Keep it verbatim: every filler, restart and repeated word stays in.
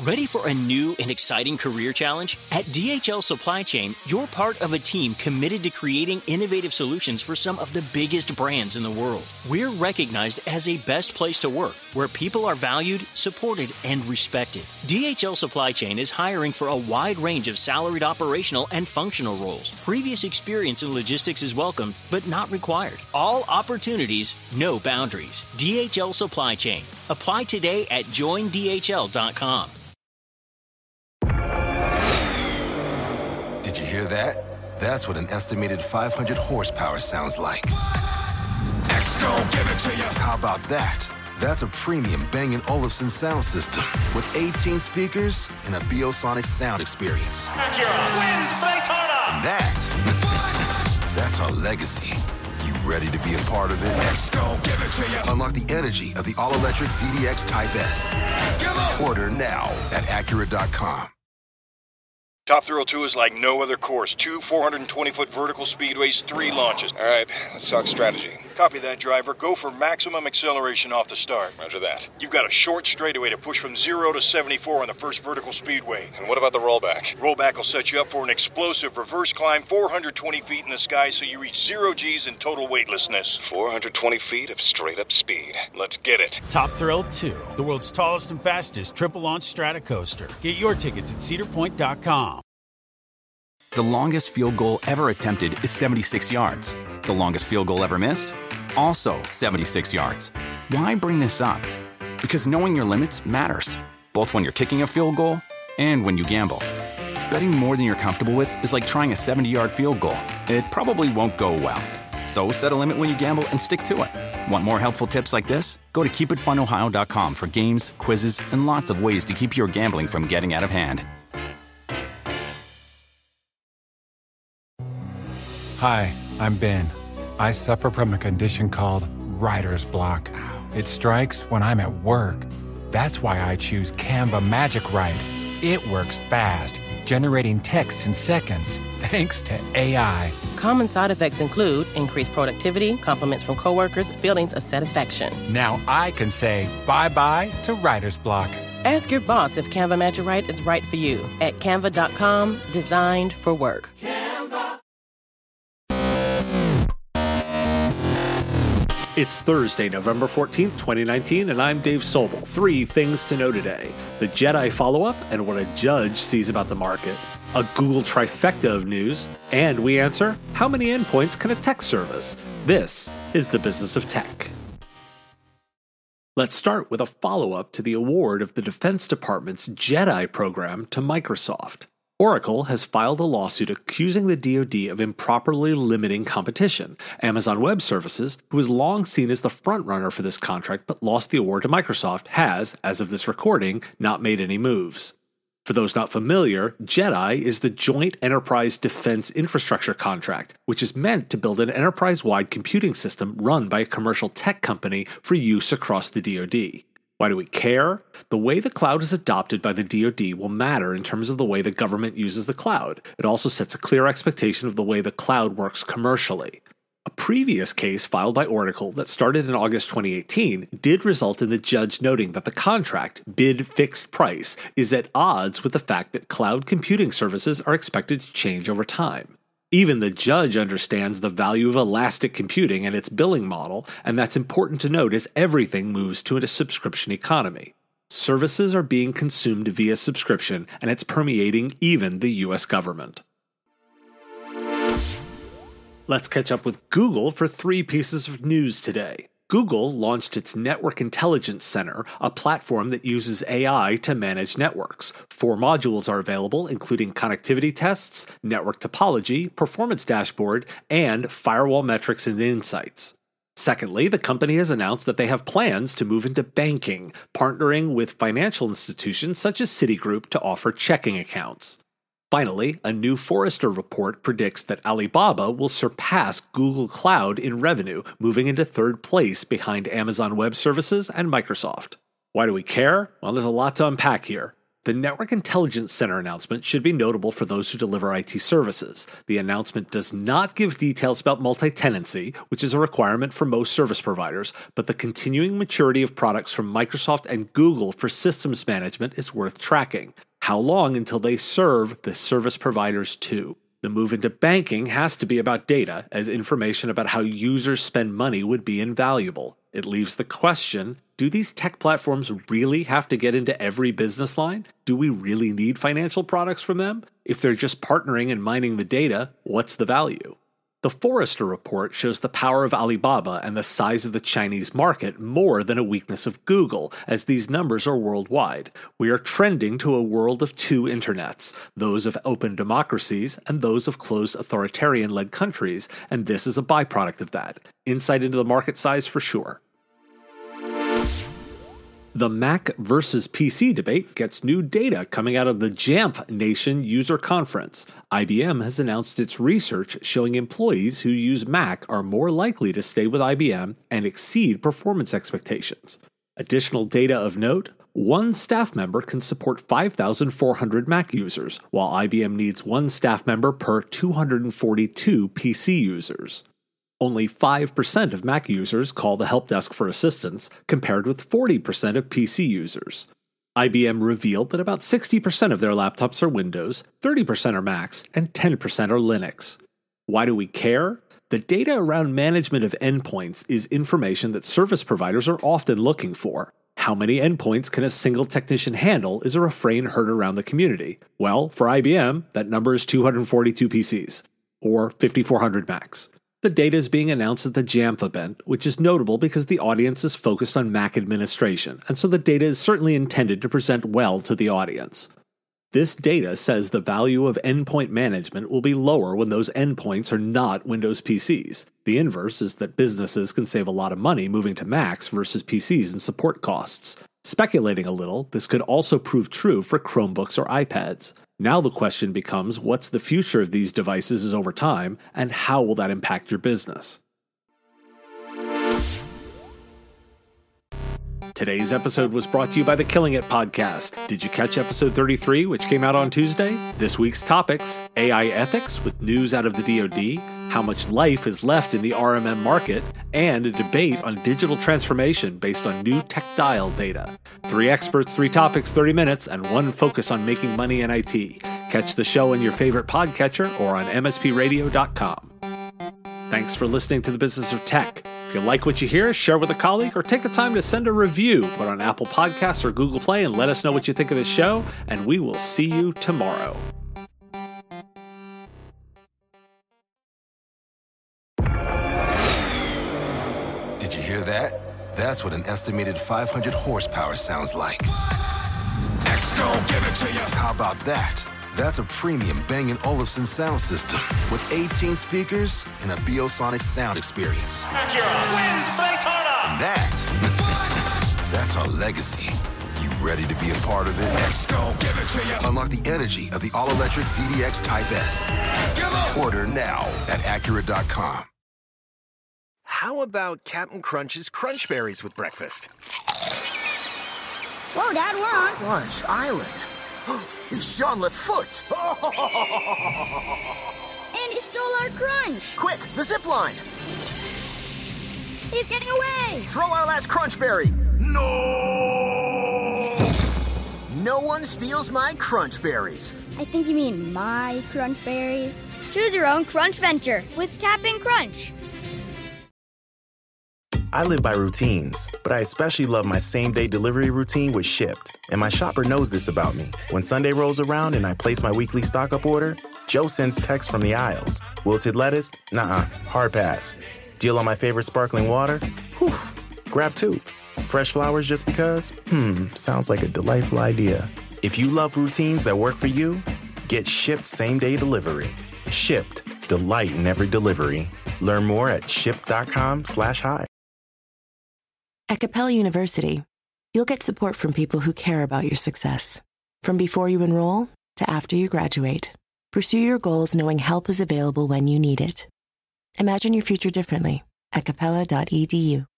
Ready for a new and exciting career challenge? At D H L Supply Chain, you're part of a team committed to creating innovative solutions for some of the biggest brands in the world. We're recognized as a best place to work, where people are valued, supported, and respected. D H L Supply Chain is hiring for a wide range of salaried operational and functional roles. Previous experience in logistics is welcome, but not required. All opportunities, no boundaries. D H L Supply Chain. Apply today at join D H L dot com. Did you hear that? That's what an estimated five hundred horsepower sounds like. X-Go, give it to you. How about that? That's a premium Bang and Olufsen sound system with eighteen speakers and a Biosonic sound experience. Acura wins Daytona. And that, that's our legacy. You ready to be a part of it? X-Go, give it to you. Unlock the energy of the all-electric Z D X Type S. Order now at Acura dot com. Top Thrill two is like no other course. Two four hundred twenty foot vertical speedways, three launches. All right, let's talk strategy. Copy that, driver. Go for maximum acceleration off the start. Roger that. You've got a short straightaway to push from zero to seventy-four on the first vertical speedway. And what about the rollback? Rollback will set you up for an explosive reverse climb four hundred twenty feet in the sky so you reach zero G's in total weightlessness. four hundred twenty feet of straight-up speed. Let's get it. Top Thrill two, the world's tallest and fastest triple-launch Stratocoaster. Get your tickets at cedar point dot com. The longest field goal ever attempted is seventy-six yards. The longest field goal ever missed? Also seventy-six yards. Why bring this up? Because knowing your limits matters, both when you're kicking a field goal and when you gamble. Betting more than you're comfortable with is like trying a seventy-yard field goal. It probably won't go well. So set a limit when you gamble and stick to it. Want more helpful tips like this? Go to keep it fun ohio dot com for games, quizzes, and lots of ways to keep your gambling from getting out of hand. Hi, I'm Ben. I suffer from a condition called writer's block. It strikes when I'm at work. That's why I choose Canva Magic Write. It works fast, generating text in seconds, thanks to A I. Common side effects include increased productivity, compliments from coworkers, feelings of satisfaction. Now I can say bye-bye to writer's block. Ask your boss if Canva Magic Write is right for you at canva dot com, designed for work. It's Thursday, November fourteenth, twenty nineteen, and I'm Dave Sobel. Three things to know today. The Jedi follow-up and what a judge sees about the market. A Google trifecta of news. And we answer, how many endpoints can a text service? This is the Business of Tech. Let's start with a follow-up to the award of the Defense Department's Jedi program to Microsoft. Oracle has filed a lawsuit accusing the D O D of improperly limiting competition. Amazon Web Services, who was long seen as the frontrunner for this contract but lost the award to Microsoft, has, as of this recording, not made any moves. For those not familiar, JEDI is the Joint Enterprise Defense Infrastructure Contract, which is meant to build an enterprise-wide computing system run by a commercial tech company for use across the D O D. Why do we care? The way the cloud is adopted by the D O D will matter in terms of the way the government uses the cloud. It also sets a clear expectation of the way the cloud works commercially. A previous case filed by Oracle that started in August twenty eighteen did result in the judge noting that the contract, bid fixed price, is at odds with the fact that cloud computing services are expected to change over time. Even the judge understands the value of elastic computing and its billing model, and that's important to note as everything moves to a subscription economy. Services are being consumed via subscription, and it's permeating even the U S government. Let's catch up with Google for three pieces of news today. Google launched its Network Intelligence Center, a platform that uses A I to manage networks. Four modules are available, including connectivity tests, network topology, performance dashboard, and firewall metrics and insights. Secondly, the company has announced that they have plans to move into banking, partnering with financial institutions such as Citigroup to offer checking accounts. Finally, a new Forrester report predicts that Alibaba will surpass Google Cloud in revenue, moving into third place behind Amazon Web Services and Microsoft. Why do we care? Well, there's a lot to unpack here. The Network Intelligence Center announcement should be notable for those who deliver I T services. The announcement does not give details about multi-tenancy, which is a requirement for most service providers, but the continuing maturity of products from Microsoft and Google for systems management is worth tracking. How long until they serve the service providers too? The move into banking has to be about data, as information about how users spend money would be invaluable. It leaves the question, do these tech platforms really have to get into every business line? Do we really need financial products from them? If they're just partnering and mining the data, what's the value? The Forrester report shows the power of Alibaba and the size of the Chinese market more than a weakness of Google, as these numbers are worldwide. We are trending to a world of two internets, those of open democracies and those of closed authoritarian-led countries, and this is a byproduct of that. Insight into the market size for sure. The Mac versus P C debate gets new data coming out of the Jamf Nation User Conference. I B M has announced its research showing employees who use Mac are more likely to stay with I B M and exceed performance expectations. Additional data of note, one staff member can support five thousand four hundred Mac users, while I B M needs one staff member per two hundred forty-two P C users. Only five percent of Mac users call the help desk for assistance, compared with forty percent of P C users. I B M revealed that about sixty percent of their laptops are Windows, thirty percent are Macs, and ten percent are Linux. Why do we care? The data around management of endpoints is information that service providers are often looking for. How many endpoints can a single technician handle is a refrain heard around the community. Well, for I B M, that number is two hundred forty-two P Cs, or fifty-four hundred Macs. The data is being announced at the Jamf event, which is notable because the audience is focused on Mac administration, and so the data is certainly intended to present well to the audience. This data says the value of endpoint management will be lower when those endpoints are not Windows P Cs. The inverse is that businesses can save a lot of money moving to Macs versus P Cs and support costs. Speculating a little, this could also prove true for Chromebooks or iPads. Now the question becomes, what's the future of these devices over time, and how will that impact your business? Today's episode was brought to you by the Killing It podcast. Did you catch episode thirty-three, which came out on Tuesday? This week's topics: A I ethics with news out of the D O D, how much life is left in the R M M market, and a debate on digital transformation based on new tactile data. Three experts, three topics, thirty minutes, and one focus on making money in I T. Catch the show in your favorite podcatcher or on M S P radio dot com. Thanks for listening to The Business of Tech. If you like what you hear, share with a colleague or take the time to send a review. Put on Apple Podcasts or Google Play and let us know what you think of this show, and we will see you tomorrow. Did you hear that? That's what an estimated five hundred horsepower sounds like. X-Gon, give it to you. How about that? That's a premium Bang and Olufsen sound system with eighteen speakers and a Biosonic sound experience. Acura wins Daytona! And that, that's our legacy. You ready to be a part of it? X-Gon, give it to you. Unlock the energy of the all-electric C D X Type S. Order now at Acura dot com. How about Captain Crunch's Crunch Berries with breakfast? Whoa, Dad, we're on Crunch Island. It's Jean Lefoot. And he stole our crunch. Quick, the zip line. He's getting away. Throw our last Crunch Berry. No! No one steals my Crunch Berries. I think you mean my Crunch Berries. Choose your own Crunch venture with Cap'n Crunch. I live by routines, but I especially love my same-day delivery routine with Shipt. And my shopper knows this about me. When Sunday rolls around and I place my weekly stock-up order, Joe sends texts from the aisles. Wilted lettuce? Nuh-uh, hard pass. Deal on my favorite sparkling water? Whew, grab two. Fresh flowers just because? Hmm, sounds like a delightful idea. If you love routines that work for you, get Shipt same-day delivery. Shipt, delight in every delivery. Learn more at shipt.com slash hi. At Capella University, you'll get support from people who care about your success. From before you enroll to after you graduate, pursue your goals knowing help is available when you need it. Imagine your future differently at capella dot e d u.